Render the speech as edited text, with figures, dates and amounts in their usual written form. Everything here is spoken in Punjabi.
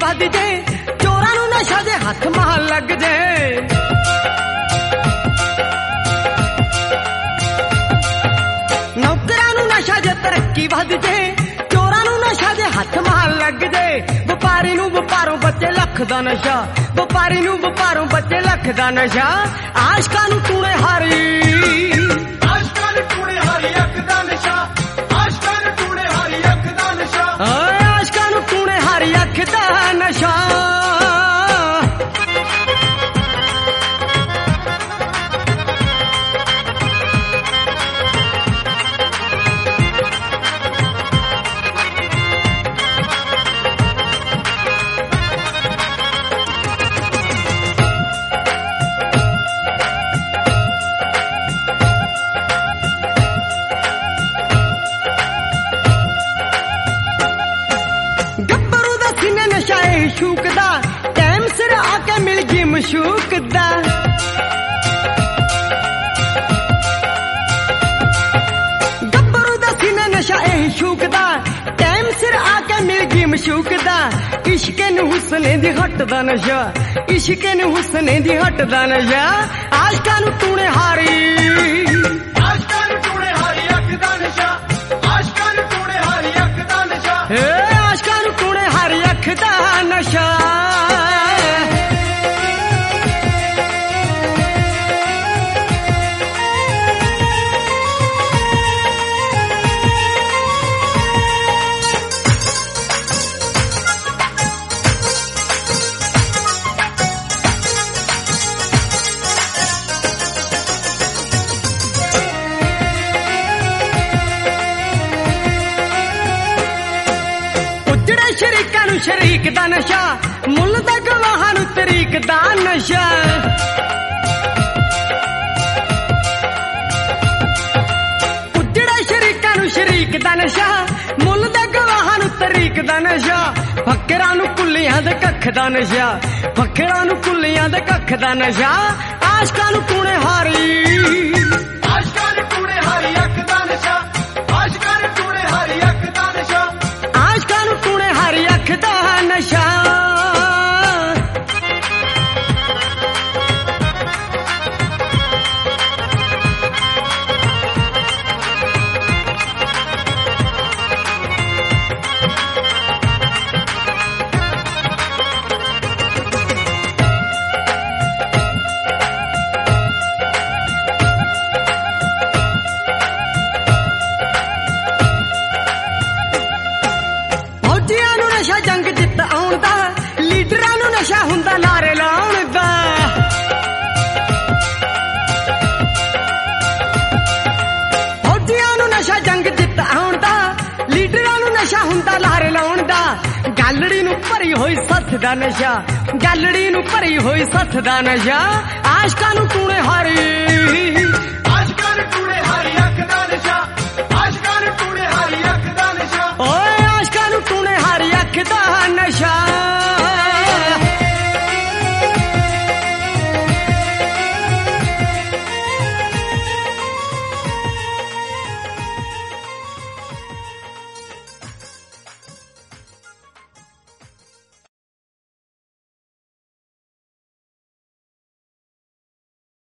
ਵੱਧ ਜੇ, ਚੋਰਾਂ ਨੂੰ ਨਸ਼ਾ ਜੇ ਹੱਥ ਮਾਰ ਲੱਗ ਜੇ। ਨੌਕਰਾਂ ਨੂੰ ਨਸ਼ਾ ਜੇ ਤਰੱਕੀ ਵੱਧ ਜੇ, ਚੋਰਾਂ ਨੂੰ ਨਸ਼ਾ ਜੇ ਹੱਥ ਮਾਰ ਲੱਗ ਜੇ। ਵਪਾਰੀ ਨੂੰ ਵਪਾਰੋਂ ਬੱਚੇ ਲੱਖ ਦਾ ਨਸ਼ਾ, ਵਪਾਰੀ ਨੂੰ ਵਪਾਰੋਂ ਬੱਚੇ ਲੱਖ ਦਾ ਨਸ਼ਾ। ਆਸ਼ਕਾਂ ਨੂੰ ਟੂਣੇ ਹਾਰੀ, ਆਸ਼ਕਾਂ ਨੂੰ ਟੂਣੇ ਹਾਰੀ ਅੱਖ ਦਾ ਨਸ਼ਾ, ਆਸ਼ਕਾਂ ਨੂੰ ਟੂਣੇ ਹਾਰੀ ਅੱਖ ਦਾ ਨਸ਼ਾ। ਆਸ਼ਕਾਂ ਨੂੰ ਟੂਣੇ ਹਾਰੀ ਅੱਖ ਦਾ ਨਸ਼ਾ। ਸ਼ੂਕ ਦਾ ਟਾਈਮ ਸਿਰ ਆ ਕੇ ਮਿਲ ਗਈ ਮਸ਼ੂਕ ਦਾ। ਗੱਭਰੂ ਦਾ ਸੀਨਾ ਨਸ਼ਾ ਇਹ ਸ਼ੂਕ ਦਾ, ਟਾਈਮ ਸਿਰ ਆ ਕੇ ਮਿਲ ਗਈ ਮਸ਼ੂਕ ਦਾ। ਇਸ਼ਕੇ ਨੂੰ ਹੁਸਨੇ ਦੀ ਹੱਟ ਦਾ ਨਸ਼ਾ, ਇਸ਼ਕੇ ਨੂੰ ਹੁਸਨੇ ਦੀ ਹੱਟ ਦਾ ਨਸ਼ਾ। ਆਸ਼ਕਾਂ ਨੂੰ ਟੂਣੇ ਹਾਰੀ, ਆਸ਼ਕਾਂ ਨੂੰ ਟੂਣੇ ਹਾਰੀ ਅੱਖ ਦਾ ਨਸ਼ਾ, ਆਸ਼ਕਾਂ ਨੂੰ ਟੂਣੇ ਹਾਰੀ ਅੱਖ ਦਾ ਨਸ਼ਾ। ਆਸ਼ਕਾਂ ਨੂੰ ਟੂਣੇ ਹਾਰੀ ਅੱਖ ਦਾ ਨਸ਼ਾ। ਸ਼ਰੀਕਾਂ ਨੂੰ ਸ਼ਰੀਕ ਦਾ ਨਸ਼ਾ, ਮੁੱਲ ਦਾ ਗਵਾਹਾਂ ਨੂੰ ਤਰੀਕ ਦਾ ਨਸ਼ਾ। ਉਜੜੇ ਸ਼ਰੀਕਾਂ ਨੂੰ ਸ਼ਰੀਕ ਦਾ ਨਸ਼ਾ, ਮੁੱਲ ਦਾ ਗਵਾਹਾਂ ਨੂੰ ਤਰੀਕ ਦਾ ਨਸ਼ਾ। ਫੱਕਰਾਂ ਨੂੰ ਕੁੱਲੀਆਂ ਦੇ ਕੱਖ ਦਾ ਨਸ਼ਾ, ਫੱਕਰਾਂ ਨੂੰ ਕੁੱਲੀਆਂ ਦੇ ਕੱਖ ਦਾ ਨਸ਼ਾ। ਆਸ਼ਕਾਂ ਨੂੰ ਟੂਣੇ ਹਾਰੀ, ਆਸ਼ਕਾਂ ਨੂੰ ਟੂਣੇ ਹਾਰੀ ਅੱਖ ਦਾ ਨਸ਼ਾ, ਆਸ਼ਕਾਂ ਨੂੰ ਟੂਣੇ ਹਾਰੀ ਅੱਖ ਦਾ ਨਸ਼ਾ। ਆਸ਼ਕਾਂ ਨੂੰ ਟੂਣੇ ਹਾਰੀ ਅੱਖ ਦਾ ਨਸ਼ਾ। ਨਸ਼ਾ ਜੰਗ ਜਿੱਤ ਆਉਣ ਦਾ, ਲੀਡਰਾਂ ਨੂੰ ਨਸ਼ਾ ਹੁੰਦਾ ਨਾਰੇ ਲਾਉਣ ਦਾ। ਫੌਜੀਆਂ ਨੂੰ ਨਸ਼ਾ ਜੰਗ ਜਿੱਤ ਆਉਣ ਦਾ, ਲੀਡਰਾਂ ਨੂੰ ਨਸ਼ਾ ਹੁੰਦਾ ਨਾਰੇ ਲਾਉਣ ਦਾ। ਗਾਲੜੀ ਨੂੰ ਭਰੀ ਹੋਈ ਸੱਥ ਦਾ ਨਸ਼ਾ, ਗਾਲੜੀ ਨੂੰ ਭਰੀ ਹੋਈ ਸੱਥ ਦਾ ਨਸ਼ਾ। ਆਸ਼ਕਾਂ ਨੂੰ ਟੂਣੇ ਹਾਰੀ,